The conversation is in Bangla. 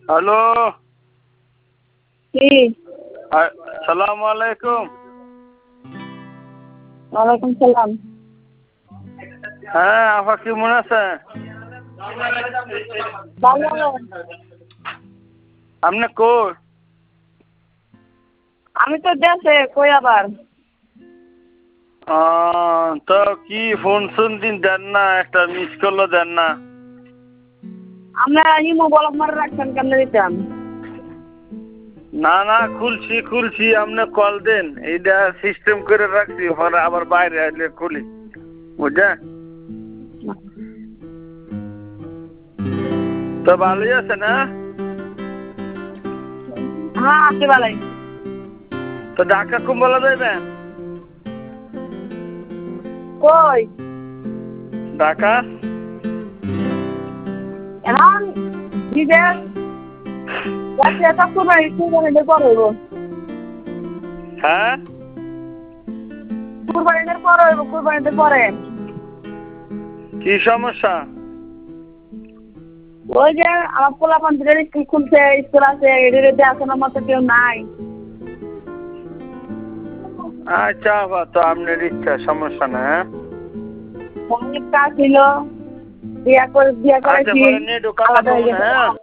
হ্যালো কি আসসালামু আলাইকুম। ওয়ালাইকুম সালাম। হ্যাঁ আপা কেমন আছেন? ভালো। আপনি কই? আমি তো দেশে, কই আবার? তো কি ফোন দিন দেন না, একটা মিস কলও দেন না। আমরা ইমো ব্লক মারে রাখছেন, কেমনে দিতাম? না না খুলছি আপনি কল দেন, এইটা সিস্টেম করে রাখছি, পরে আবার বাইরে আসলে খুলি, বুঝছেন? তো ভালোই আছে না? হ্যাঁ আছি ভালোই। তো ঢাকা কুম্বলা যাইবেন? কই? ঢাকা এখন বিদেশ যাচ্ছি, একটা কুরবানির পর হইব। হ্যাঁ কুরবানির পর হইব, কুরবানির পরে। কি সমস্যা? ওই যে আমার পোলাপান দুটোর স্কুল খুলছে, স্কুল আছে, এদের দেখাশোনার মতো কেউ নাই। আচ্ছা আপা, তো আপনার ইচ্ছা, সমস্যা না। অনেক কাজ ছিল, বিয়া আচ্ছা করেছি, পরে নিয়ে ঢোকা আলাদা হয়ে না। গেছে। হ্যাঁ